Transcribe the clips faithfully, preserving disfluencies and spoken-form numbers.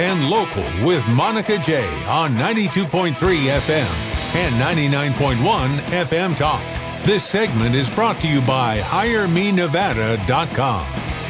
and local with Monica J on ninety-two point three F M and ninety-nine point one F M Talk. This segment is brought to you by hire me nevada dot com.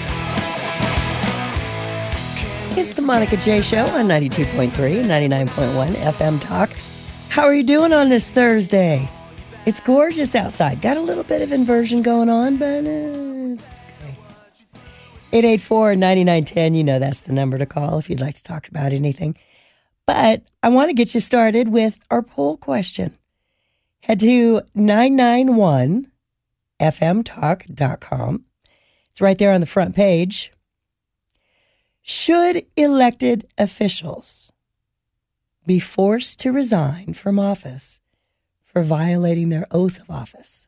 It's the Monica J Show on ninety-two point three and ninety-nine point one F M Talk. How are you doing on this Thursday? It's gorgeous outside. Got a little bit of inversion going on, but uh, it's okay. eight eight four, nine nine one zero, you know that's the number to call if you'd like to talk about anything. But I want to get you started with our poll question. Head to nine nine one F M talk dot com. It's right there on the front page. Should elected officials be forced to resign from office for violating their oath of office?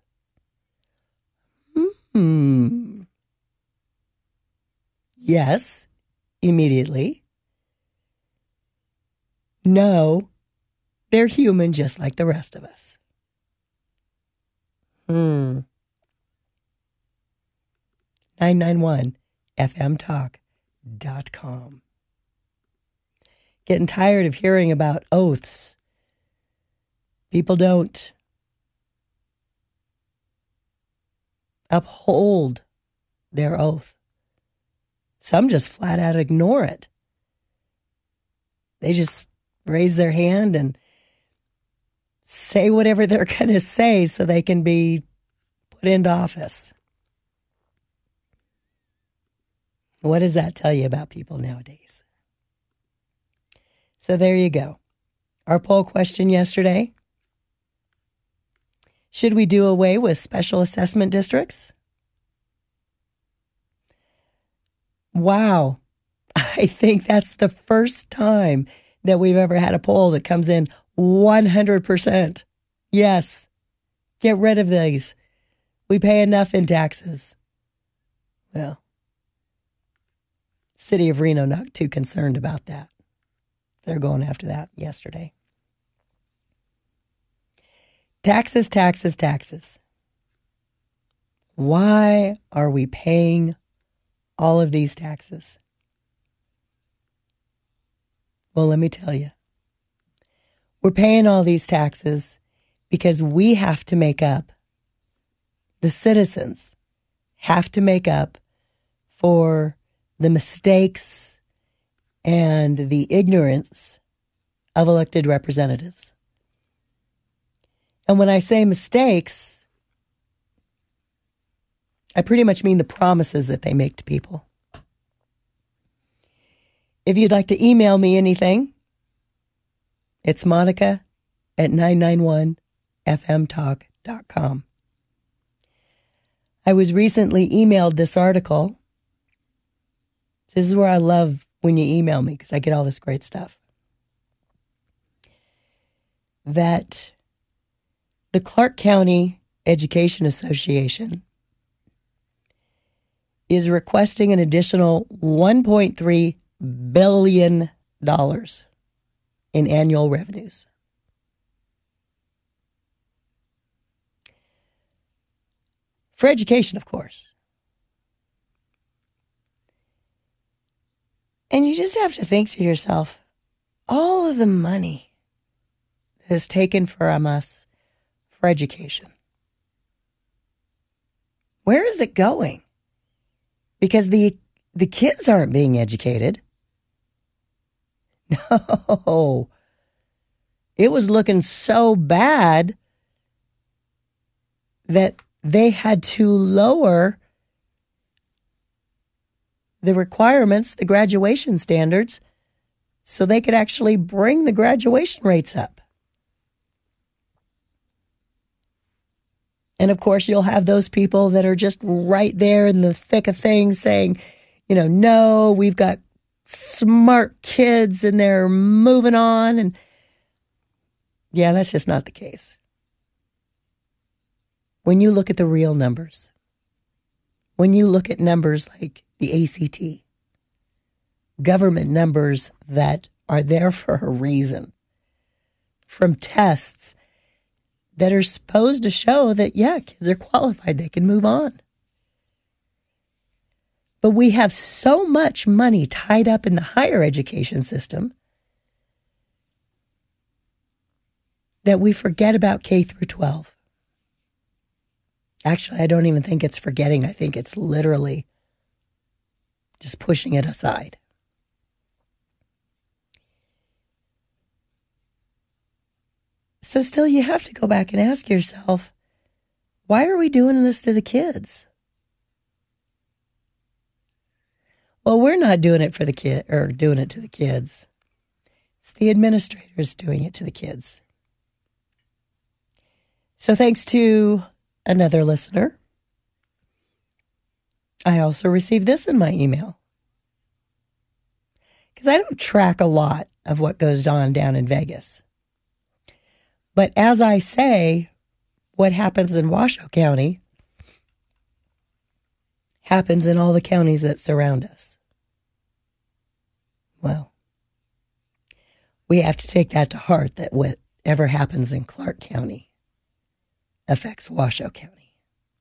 Hmm. Yes, immediately. No, they're human just like the rest of us. Hmm. nine nine one F M talk dot com. Getting tired of hearing about oaths. People don't uphold their oath. Some just flat out ignore it. They just raise their hand and say whatever they're going to say so they can be put into office. What does that tell you about people nowadays? So there you go. Our poll question yesterday. Should we do away with special assessment districts? Wow. I think that's the first time that we've ever had a poll that comes in one hundred percent. Yes. Get rid of these. We pay enough in taxes. Well, City of Reno not too concerned about that. They're going after that yesterday. Taxes, taxes, taxes. Why are we paying all of these taxes? Well, let me tell you. We're paying all these taxes because we have to make up, the citizens have to make up for the mistakes and the ignorance of elected representatives. And when I say mistakes, I pretty much mean the promises that they make to people. If you'd like to email me anything, it's Monica at nine nine one F M talk dot com. I was recently emailed this article. This is where I love when you email me because I get all this great stuff. That the Clark County Education Association is requesting an additional one point three billion dollars in annual revenues. For education, of course. And you just have to think to yourself, all of the money that is taken from us for education, where is it going? Because the the kids aren't being educated. No. It was looking so bad that they had to lower the requirements, the graduation standards, so they could actually bring the graduation rates up. And of course, you'll have those people that are just right there in the thick of things saying, you know, no, we've got smart kids and they're moving on. And yeah, that's just not the case. When you look at the real numbers, when you look at numbers like the A C T, government numbers that are there for a reason, from tests that are supposed to show that, yeah, kids are qualified, they can move on. But we have so much money tied up in the higher education system that we forget about K through twelve. Actually, I don't even think it's forgetting. I think it's literally just pushing it aside. So still, you have to go back and ask yourself, why are we doing this to the kids? Well, we're not doing it for the kid or doing it to the kids. It's the administrators doing it to the kids. So thanks to another listener, I also received this in my email. Because I don't track a lot of what goes on down in Vegas. But as I say, what happens in Washoe County happens in all the counties that surround us. Well, we have to take that to heart, that whatever happens in Clark County affects Washoe County.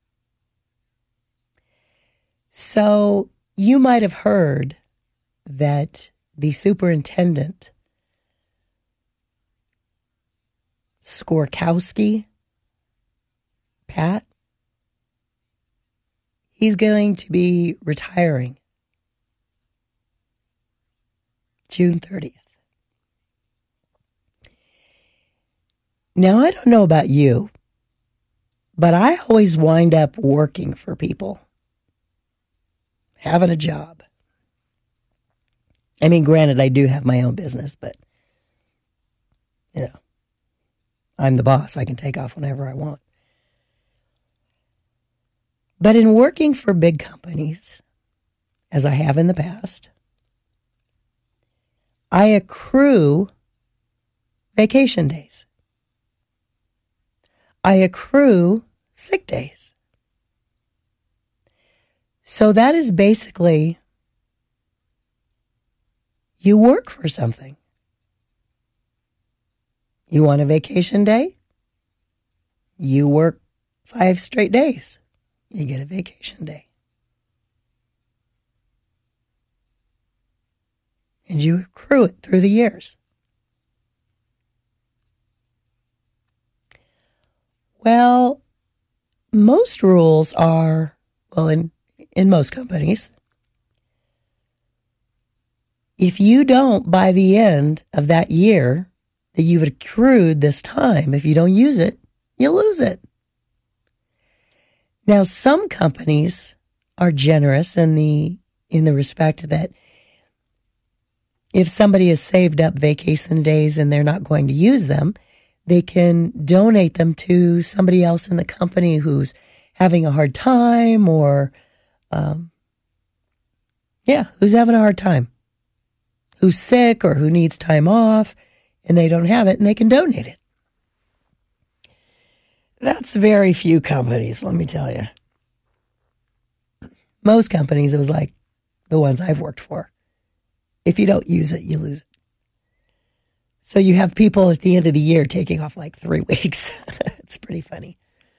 So you might have heard that the superintendent, Skorkowski, Pat, he's going to be retiring June thirtieth. Now, I don't know about you, but I always wind up working for people, having a job. I mean, granted, I do have my own business, but, you know, I'm the boss. I can take off whenever I want. But in working for big companies, as I have in the past, I accrue vacation days. I accrue sick days. So that is basically, you work for something. You want a vacation day? You work five straight days. You get a vacation day. And you accrue it through the years. Well, most rules are, well, in, in most companies, if you don't, by the end of that year that you've accrued this time, if you don't use it, you lose it. Now, some companies are generous in the in the respect that if somebody has saved up vacation days and they're not going to use them, they can donate them to somebody else in the company who's having a hard time or, um, yeah, who's having a hard time, who's sick or who needs time off, and they don't have it, and they can donate it. That's very few companies, let me tell you. Most companies, it was like the ones I've worked for. If you don't use it, you lose it. So you have people at the end of the year taking off like three weeks. It's pretty funny.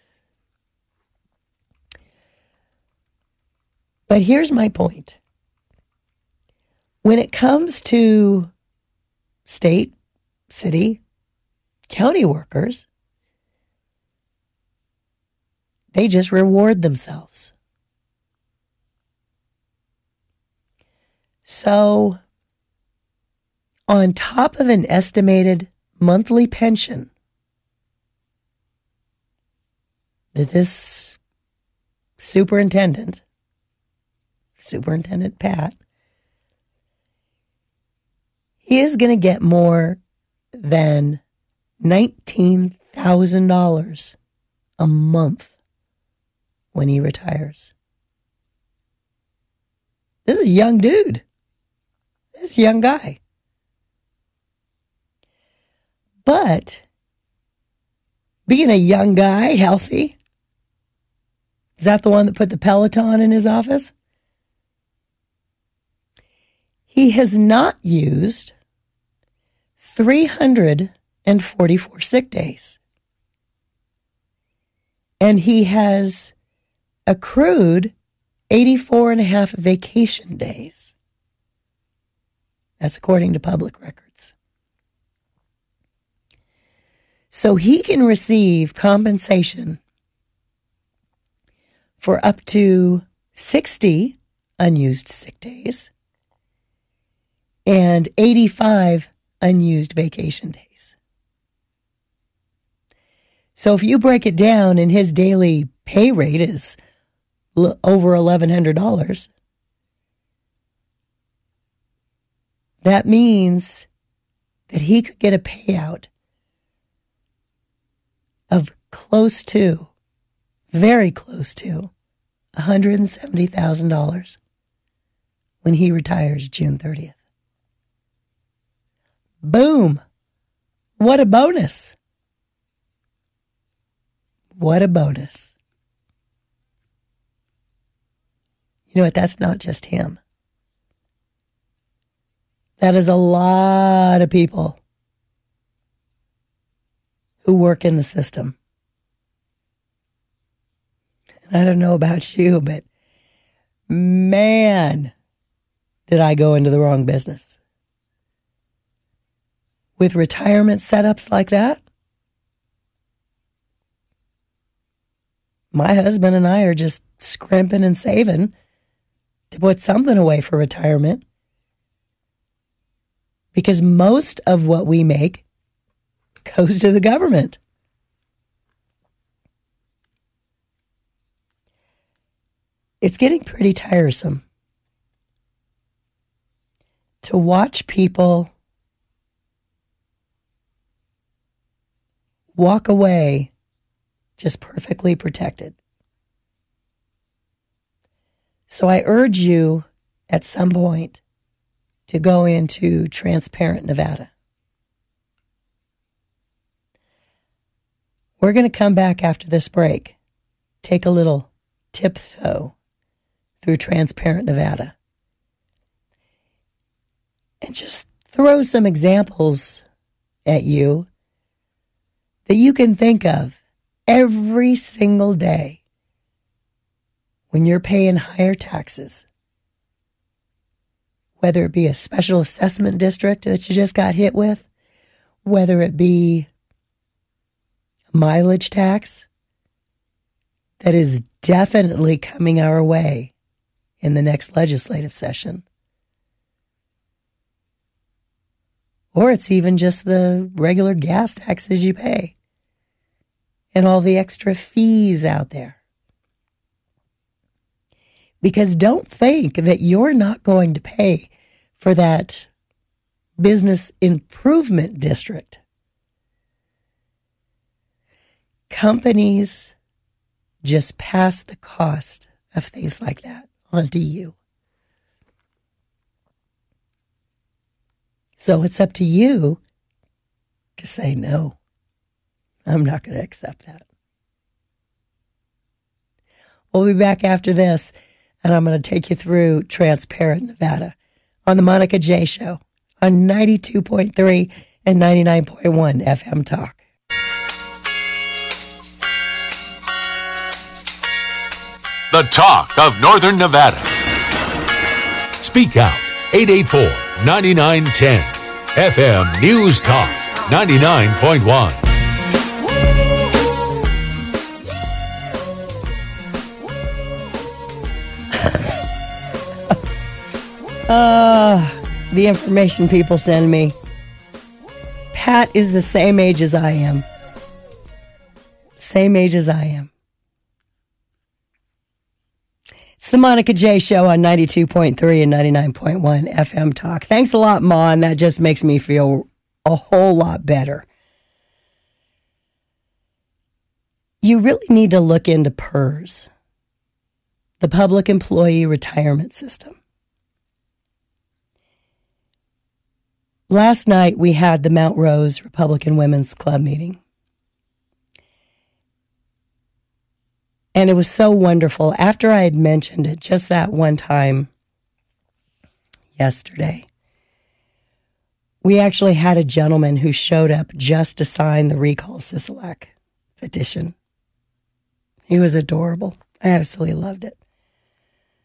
But here's my point. When it comes to state, city, county workers, they just reward themselves. So, on top of an estimated monthly pension that this superintendent, Superintendent Pat, he is going to get more than nineteen thousand dollars a month when he retires. This is a young dude. This is a young guy. But being a young guy, healthy, is that the one that put the Peloton in his office? He has not used three hundred forty-four sick days. And he has accrued eighty-four and a half vacation days. That's according to public records. So he can receive compensation for up to sixty unused sick days and eighty-five unused vacation days. So if you break it down and his daily pay rate is l- over eleven hundred dollars, that means that he could get a payout of close to, very close to, one hundred seventy thousand dollars when he retires June thirtieth. Boom! What a bonus! What a bonus. You know what? That's not just him. That is a lot of people who work in the system. I don't know about you, but man, did I go into the wrong business. With retirement setups like that, my husband and I are just scrimping and saving to put something away for retirement, because most of what we make goes to the government. It's getting pretty tiresome to watch people walk away just perfectly protected. So I urge you at some point to go into Transparent Nevada. We're going to come back after this break, take a little tiptoe through Transparent Nevada, and just throw some examples at you that you can think of every single day when you're paying higher taxes, whether it be a special assessment district that you just got hit with, whether it be mileage tax that is definitely coming our way in the next legislative session. Or it's even just the regular gas taxes you pay and all the extra fees out there. Because don't think that you're not going to pay for that business improvement district. Companies just pass the cost of things like that onto you. So it's up to you to say, no, I'm not going to accept that. We'll be back after this, and I'm going to take you through Transparent Nevada on the Monica J Show on ninety-two point three and ninety-nine point one F M Talk. The talk of Northern Nevada. Speak out, eight eight four, nine nine one zero. F M News Talk, ninety-nine point one. Uh, the information people send me. Pat is the same age as I am. Same age as I am. It's the Monica J Show on ninety-two point three and ninety-nine point one F M Talk. Thanks a lot, Ma, and that just makes me feel a whole lot better. You really need to look into PERS, the Public Employee Retirement System. Last night, we had the Mount Rose Republican Women's Club meeting. And it was so wonderful. After I had mentioned it just that one time yesterday, we actually had a gentleman who showed up just to sign the recall Sisolak petition. He was adorable. I absolutely loved it.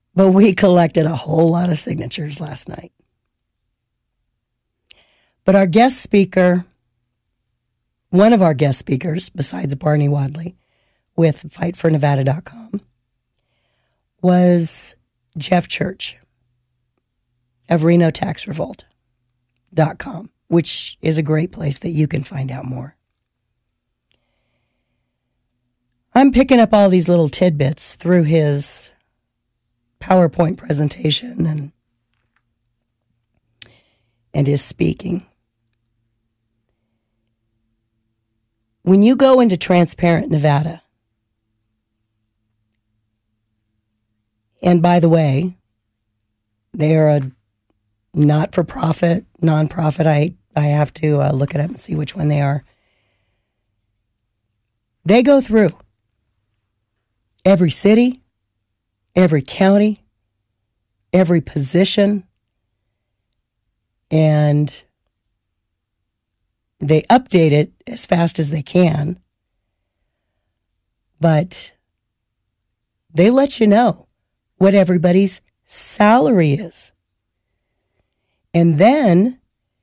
But we collected a whole lot of signatures last night. But our guest speaker, one of our guest speakers, besides Barney Wadley, with fight for nevada dot com, was Jeff Church of Reno Tax Revolt dot com, which is a great place that you can find out more. I'm picking up all these little tidbits through his PowerPoint presentation and and his speaking. When you go into Transparent Nevada, and by the way, they are a not-for-profit, non-profit. I, I have to uh, look it up and see which one they are. They go through every city, every county, every position, and they update it as fast as they can, but they let you know what everybody's salary is. And then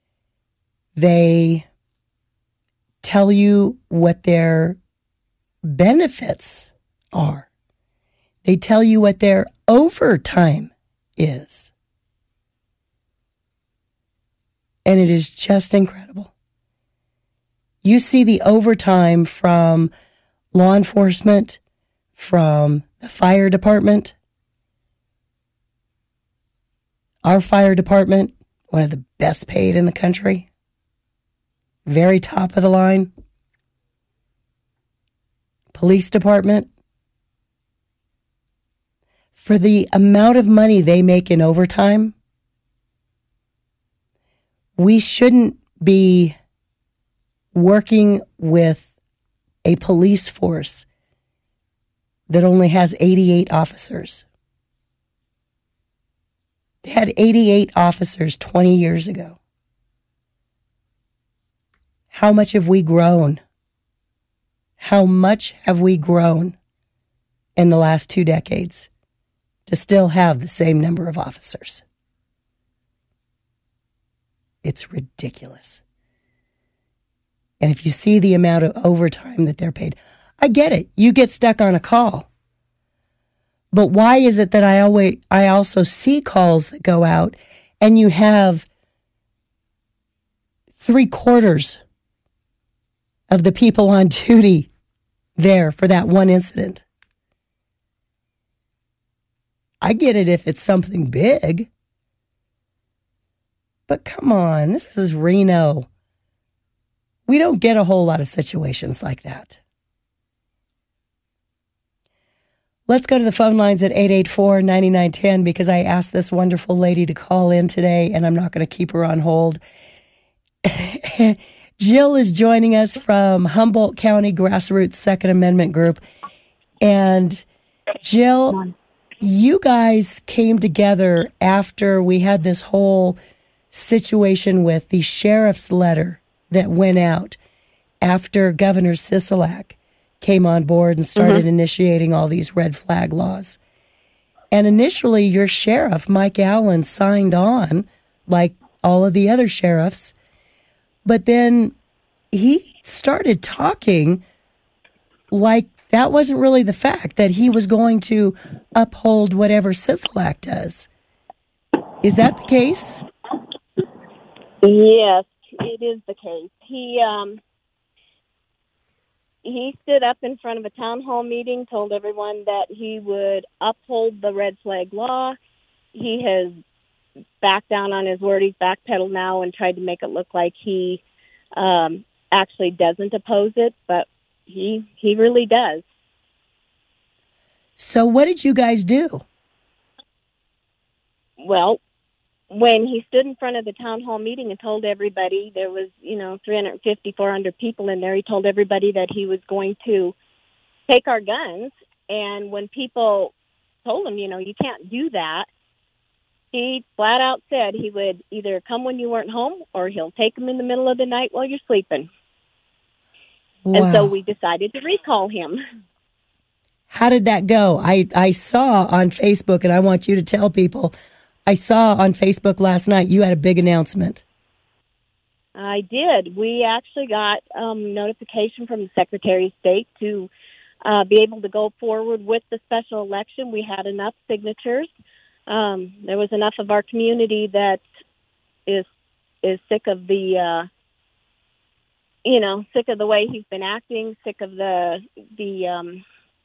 they tell you what their benefits are. They tell you what their overtime is. And it is just incredible. You see the overtime from law enforcement, from the fire department. Our fire department, one of the best paid in the country. Very top of the line. Police department. For the amount of money they make in overtime, we shouldn't be working with a police force that only has eighty-eight officers. They had eighty-eight officers twenty years ago. How much have we grown? How much have we grown in the last two decades to still have the same number of officers? It's ridiculous. And if you see the amount of overtime that they're paid, I get it. You get stuck on a call. But why is it that I always I also see calls that go out and you have three quarters of the people on duty there for that one incident? I get it if it's something big. But come on, this is Reno. We don't get a whole lot of situations like that. Let's go to the phone lines at eight eight four, nine nine one zero because I asked this wonderful lady to call in today, and I'm not going to keep her on hold. Jill is joining us from Humboldt County Grassroots Second Amendment Group. And Jill, you guys came together after we had this whole situation with the sheriff's letter that went out after Governor Sisolak came on board and started mm-hmm. initiating all these red flag laws. And initially, your sheriff, Mike Allen, signed on, like all of the other sheriffs. But then he started talking like that wasn't really the fact, that he was going to uphold whatever Sisolak does. Is that the case? Yes, it is the case. He um, he stood up in front of a town hall meeting, told everyone that he would uphold the red flag law. He has backed down on his word. He's backpedaled now and tried to make it look like he um, actually doesn't oppose it, but he he really does. So what did you guys do? Well, when he stood in front of the town hall meeting and told everybody, there was, you know, three hundred fifty, four hundred people in there, he told everybody that he was going to take our guns. And when people told him, you know, you can't do that, he flat out said he would either come when you weren't home or he'll take them in the middle of the night while you're sleeping. Wow. And so we decided to recall him. How did that go? I, I saw on Facebook, and I want you to tell people, I saw on Facebook last night you had a big announcement. I did. We actually got um, notification from the Secretary of State to uh, be able to go forward with the special election. We had enough signatures. Um, there was enough of our community that is is sick of the, uh, you know, sick of the way he's been acting, sick of the the, um,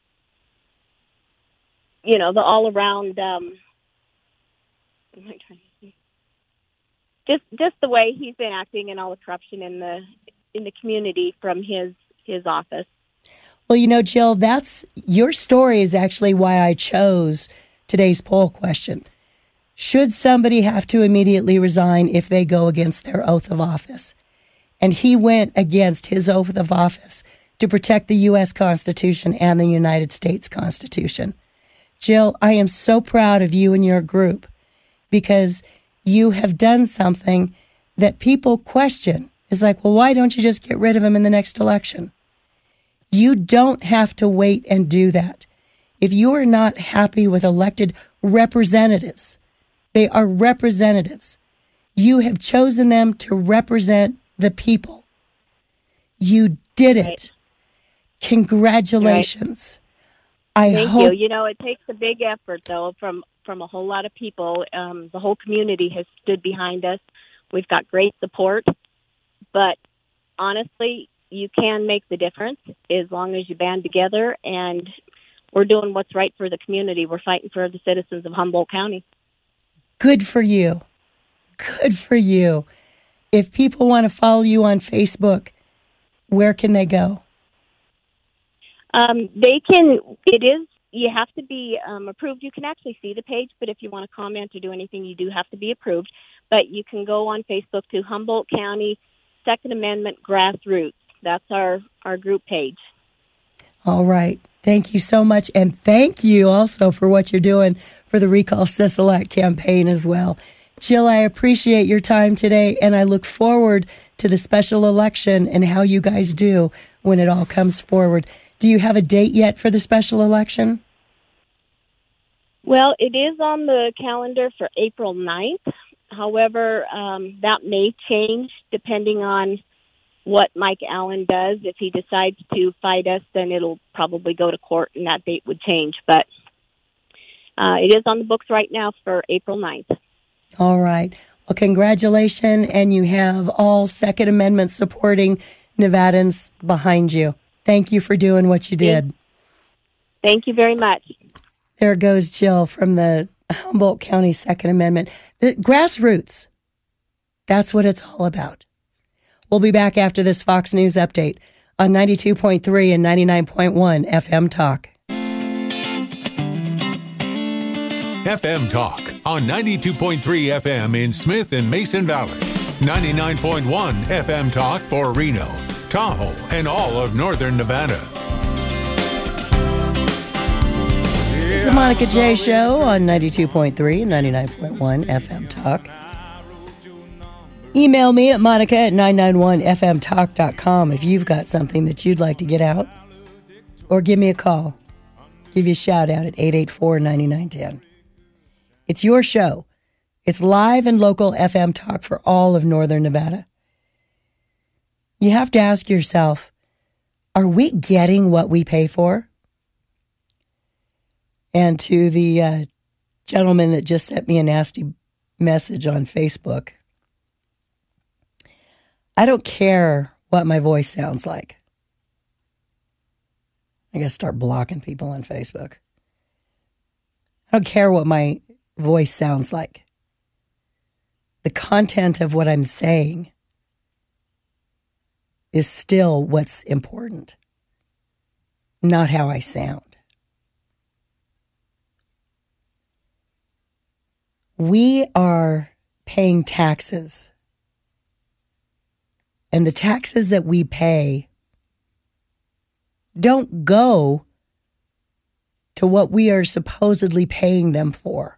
you know, the all around. Um, what am I trying to say? Just just the way he's been acting and all the corruption in the in the community from his his office. Well, you know, Jill, that's your story is actually why I chose today's poll question. Should somebody have to immediately resign if they go against their oath of office? And he went against his oath of office to protect the U S Constitution and the United States Constitution. Jill, I am so proud of you and your group because you have done something that people question. It's like, well, why don't you just get rid of him in the next election? You don't have to wait and do that. If you are not happy with elected representatives, they are representatives. You have chosen them to represent the people. You did it. Right. Congratulations. Right. I Thank hope- you. You know, it takes a big effort, though, from from a whole lot of people. Um, the whole community has stood behind us. We've got great support. But honestly, you can make the difference as long as you band together. And we're doing what's right for the community. We're fighting for the citizens of Humboldt County. Good for you. Good for you. If people want to follow you on Facebook, where can they go? Um, they can, it is, you have to be um, approved. You can actually see the page, but if you want to comment or do anything, you do have to be approved. But you can go on Facebook to Humboldt County Second Amendment Grassroots. That's our, our group page. All right. Thank you so much. And thank you also for what you're doing for the Recall Sisolak campaign as well. Jill, I appreciate your time today, and I look forward to the special election and how you guys do when it all comes forward. Do you have a date yet for the special election? Well, it is on the calendar for April ninth. However, um, that may change depending on what Mike Allen does. If he decides to fight us, then it'll probably go to court and that date would change. But uh, it is on the books right now for April ninth. All right. Well, congratulations, and you have all Second Amendment supporting Nevadans behind you. Thank you for doing what you did. Thank you very much. There goes Jill from the Humboldt County Second Amendment. The grassroots, that's what it's all about. We'll be back after this Fox News update on ninety-two point three and ninety-nine point one F M Talk. F M Talk on ninety-two point three F M in Smith and Mason Valley. ninety-nine point one F M Talk for Reno, Tahoe, and all of northern Nevada. It's the Monica J Show on ninety-two point three and ninety-nine point one F M Talk. Email me at monica at nine nine one f m talk dot com if you've got something that you'd like to get out. Or give me a call. Give you a shout out at eight eight four, nine nine one zero. It's your show. It's live and local F M talk for all of northern Nevada. You have to ask yourself, are we getting what we pay for? And to the uh, gentleman that just sent me a nasty message on Facebook, I don't care what my voice sounds like. I gotta start blocking people on Facebook. I don't care what my voice sounds like. The content of what I'm saying is still what's important, not how I sound. We are paying taxes. And the taxes that we pay don't go to what we are supposedly paying them for.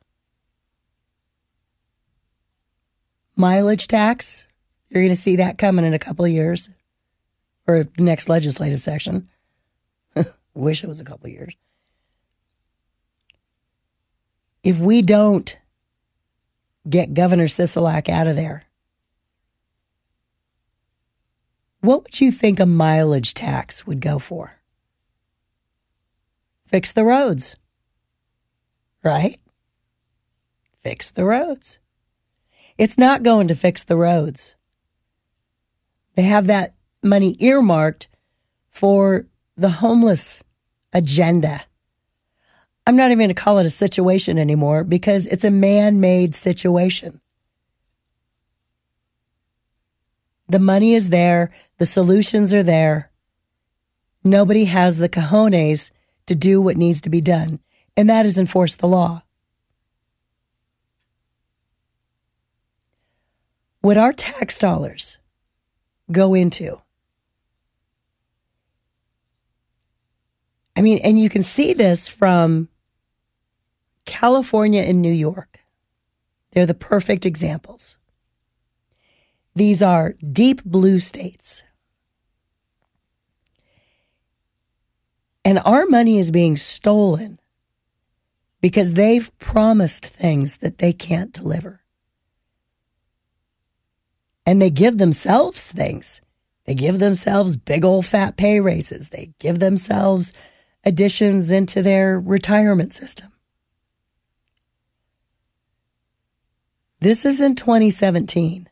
Mileage tax, you're going to see that coming in a couple of years, or the next legislative session. Wish it was a couple of years. if we don't get Governor Sisolak out of there, what would you think a mileage tax would go for? Fix the roads, right? Fix the roads. It's not going to fix the roads. They have that money earmarked for the homeless agenda. I'm not even going to call it a situation anymore because it's a man-made situation. The money is there. The solutions are there. Nobody has the cojones to do what needs to be done, and that is enforce the law. What our tax dollars go into, I mean, and you can see this from California and New York. They're the perfect examples. These are deep blue states. And our money is being stolen because they've promised things that they can't deliver. And they give themselves things. They give themselves big old fat pay raises. They give themselves additions into their retirement system. This is in twenty seventeen.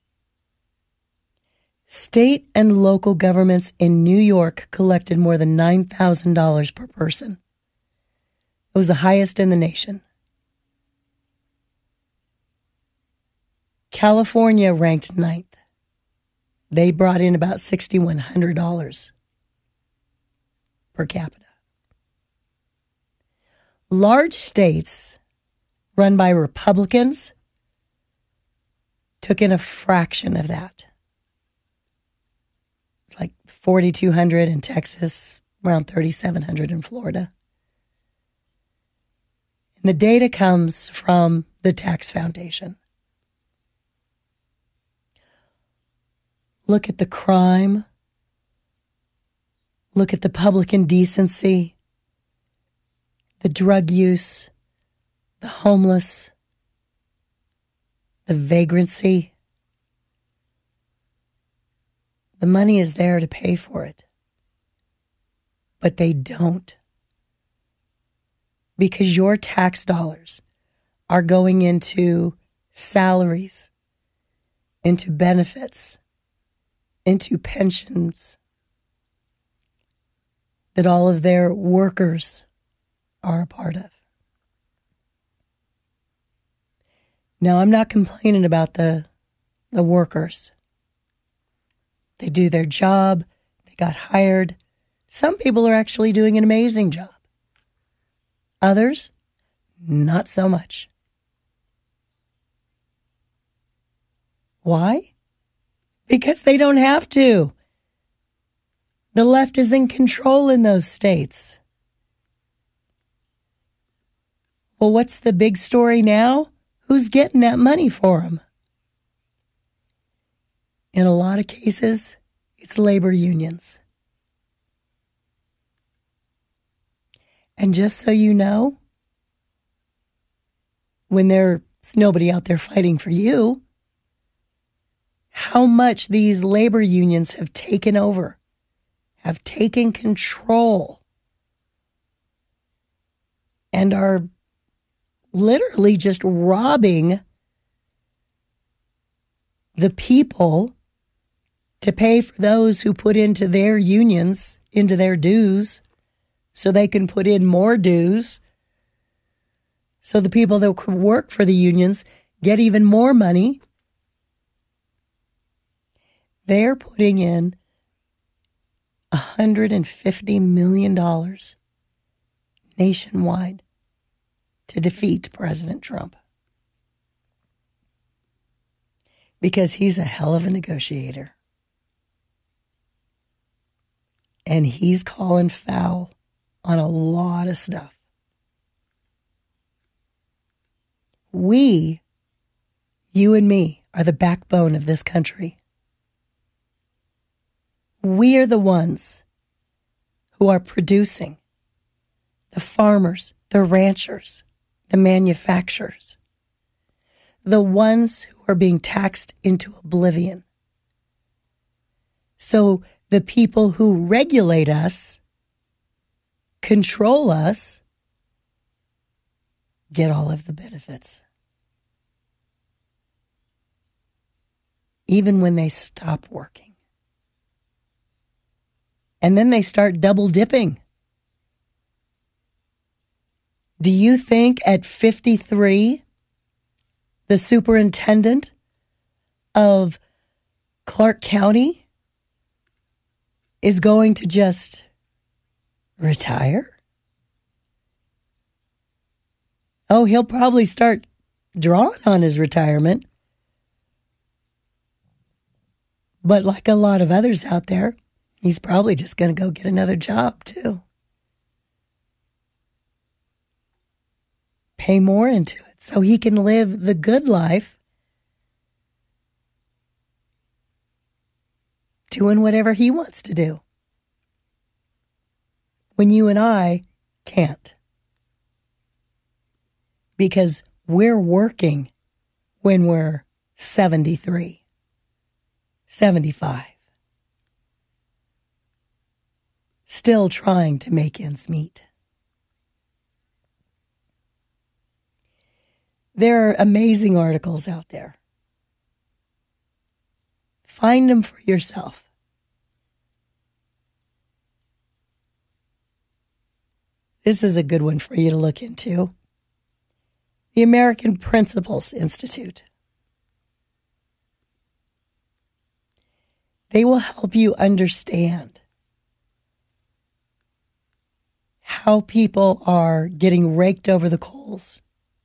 State and local governments in New York collected more than nine thousand dollars per person. It was the highest in the nation. California ranked ninth. They brought in about six thousand one hundred dollars per capita. Large states run by Republicans took in a fraction of that. It's like four thousand two hundred in Texas, around three thousand seven hundred in Florida. And the data comes from the Tax Foundation. Look at the crime. Look at the public indecency, the drug use, the homeless, the vagrancy. The money is there to pay for it. But they don't. Because your tax dollars are going into salaries, into benefits, into pensions that all of their workers are a part of. Now, I'm not complaining about the, the workers. They do their job. They got hired. Some people are actually doing an amazing job. Others, not so much. Why? Because they don't have to. The left is in control in those states. Well, what's the big story now? Who's getting that money for them? In a lot of cases, it's labor unions. And just so you know, when there's nobody out there fighting for you, how much these labor unions have taken over, have taken control, and are literally just robbing the people to pay for those who put into their unions, into their dues, so they can put in more dues, so the people that work for the unions get even more money. They're putting in one hundred fifty million dollars nationwide to defeat President Trump. Because he's a hell of a negotiator. And he's calling foul on a lot of stuff. We, you and me, are the backbone of this country. We are the ones who are producing, the farmers, the ranchers the manufacturers, the ones who are being taxed into oblivion. So the people who regulate us, control us, get all of the benefits. Even when they stop working. And then they start double dipping. Do you think at fifty-three, the superintendent of Clark County is going to just retire? Oh, he'll probably start drawing on his retirement. But like a lot of others out there, he's probably just going to go get another job too. Pay more into it so he can live the good life, doing whatever he wants to do. When you and I can't. Because we're working when we're seventy-three, seventy-five. Still trying to make ends meet. There are amazing articles out there. Find them for yourself. This is a good one for you to look into. The American Principles Institute. They will help you understand how people are getting raked over the coals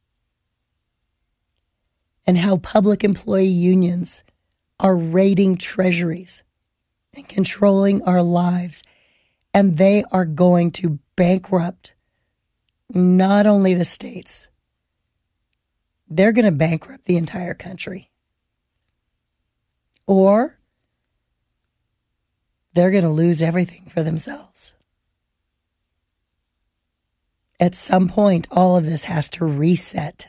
and how public employee unions are raiding treasuries and controlling our lives. And they are going to bankrupt not only the states, they're going to bankrupt the entire country. Or they're going to lose everything for themselves. At some point, all of this has to reset.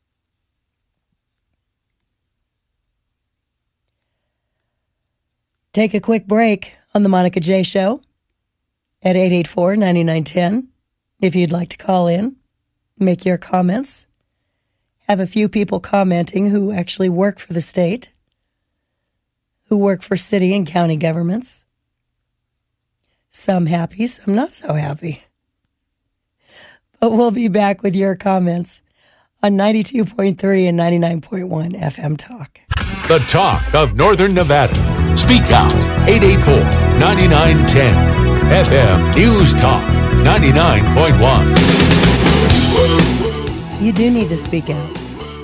Take a quick break on the Monica J Show at eight eight four, nine nine one zero if you'd like to call in, make your comments. Have a few people commenting who actually work for the state, who work for city and county governments. Some happy, some not so happy. But we'll be back with your comments on ninety-two point three and ninety-nine point one F M Talk. The talk of Northern Nevada. Speak out. eight eight four, nine nine one zero. F M News Talk ninety-nine point one. You do need to speak out.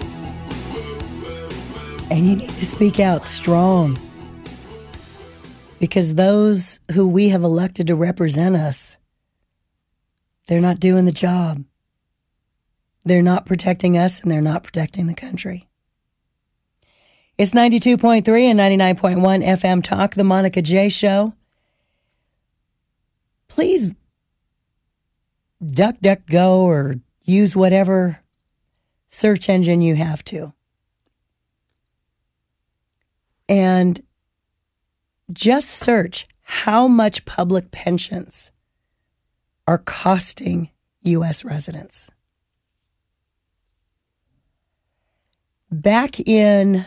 And you need to speak out strong. Because those who we have elected to represent us, they're not doing the job. They're not protecting us and they're not protecting the country. It's ninety-two point three and ninety-nine point one F M Talk, the Monica J Show. Please duck, duck, go or use whatever search engine you have to. And just search how much public pensions are costing U S residents. Back in,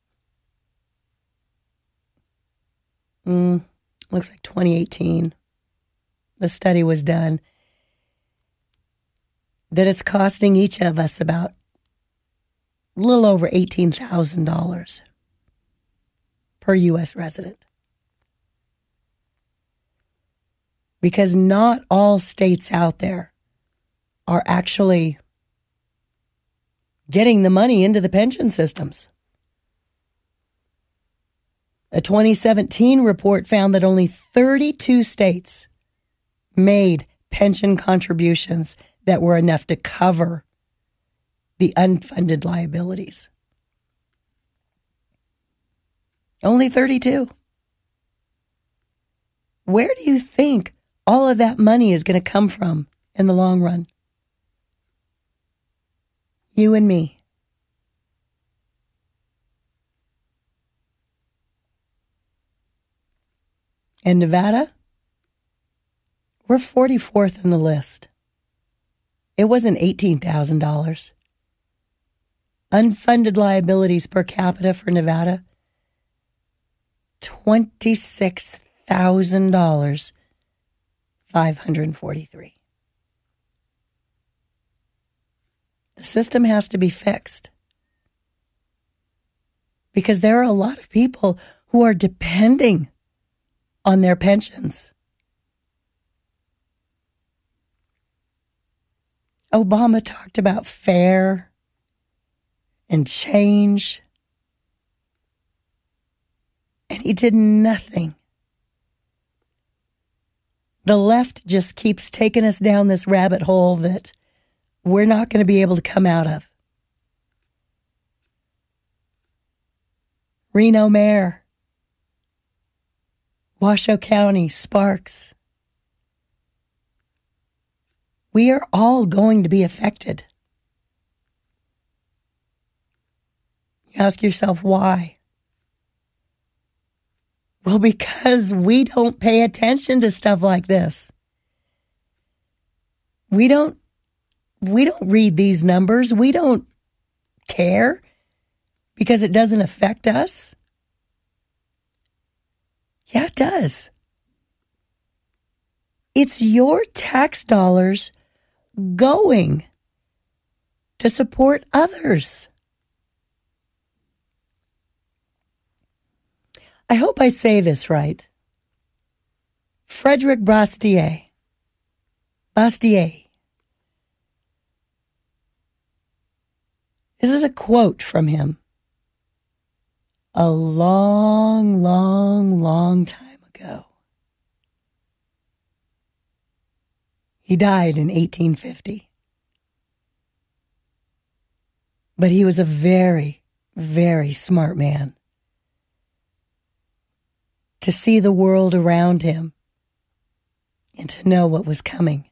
mm, looks like twenty eighteen, the study was done that it's costing each of us about a little over eighteen thousand dollars per U S resident. Because not all states out there are actually getting the money into the pension systems. A twenty seventeen report found that only thirty-two states made pension contributions that were enough to cover the unfunded liabilities. Only thirty-two. Where do you think all of that money is going to come from in the long run? You and me. In Nevada, we're forty-fourth in the list. It wasn't eighteen thousand dollars. Unfunded liabilities per capita for Nevada, twenty-six thousand dollars, five hundred forty-three. The system has to be fixed because there are a lot of people who are depending on their pensions. Obama talked about fair and change, and he did nothing. The left just keeps taking us down this rabbit hole that we're not going to be able to come out of. Reno Mayor, Washoe County, Sparks. We are all going to be affected. You ask yourself why? Well, because we don't pay attention to stuff like this. We don't we don't read these numbers. We don't care because it doesn't affect us. Yeah, it does. It's your tax dollars going to support others. I hope I say this right. Frederick Bastiat. Bastiat. This is a quote from him. A long, long, long time ago. He died in eighteen fifty. But he was a very, very smart man. To see the world around him and to know what was coming.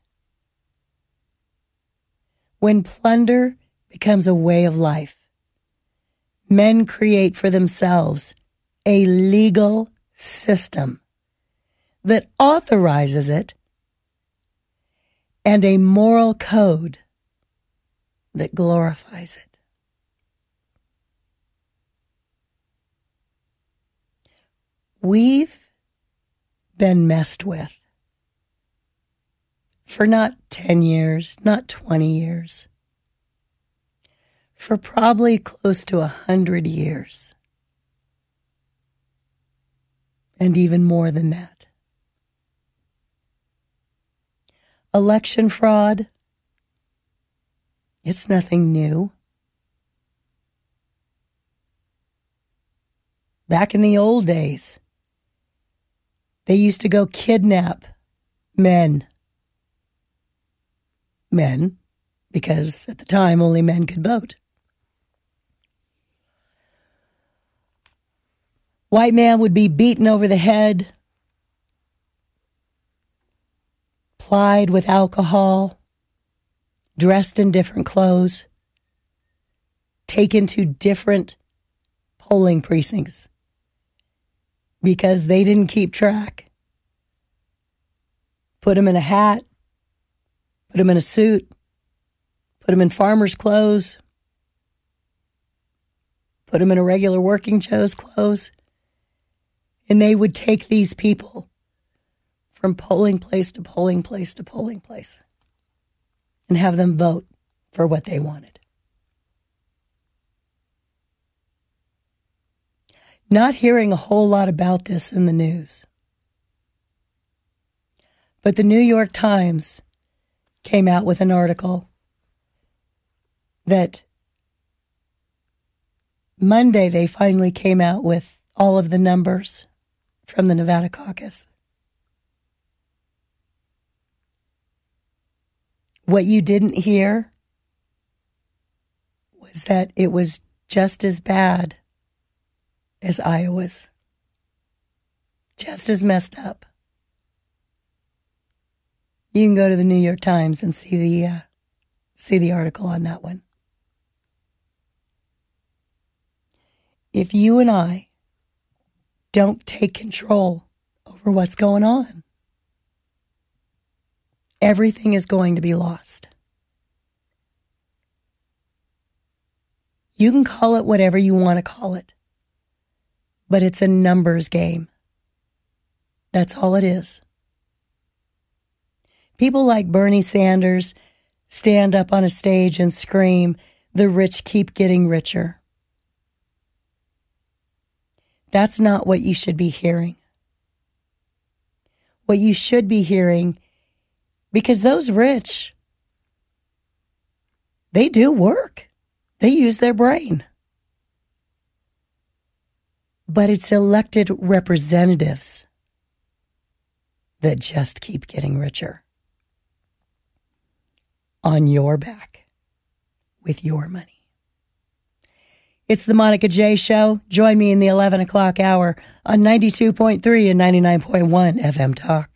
When plunder becomes a way of life, men create for themselves a legal system that authorizes it and a moral code that glorifies it. We've been messed with for not ten years, not twenty years, for probably close to a hundred years, and even more than that. Election fraud, it's nothing new. Back in the old days, they used to go kidnap men. Men, because at the time only men could vote. White man would be beaten over the head, plied with alcohol, dressed in different clothes, taken to different polling precincts because they didn't keep track. Put him in a hat, put him in a suit, put him in farmer's clothes, put him in a regular working Joe's clothes, and they would take these people from polling place to polling place to polling place and have them vote for what they wanted. Not hearing a whole lot about this in the news. But the New York Times came out with an article that Monday they finally came out with all of the numbers from the Nevada caucus. What you didn't hear was that it was just as bad as Iowa's. Just as messed up. You can go to the New York Times and see the uh, see the article on that one. if you and I don't take control over what's going on, everything is going to be lost. You can call it whatever you want to call it, but it's a numbers game. That's all it is. People like Bernie Sanders stand up on a stage and scream, "The rich keep getting richer." That's not what you should be hearing. What you should be hearing, because those rich, they do work. They use their brain. But it's elected representatives that just keep getting richer. On your back, with your money. It's the Monica J Show. Join me in the eleven o'clock hour on ninety-two point three and ninety-nine point one F M Talk.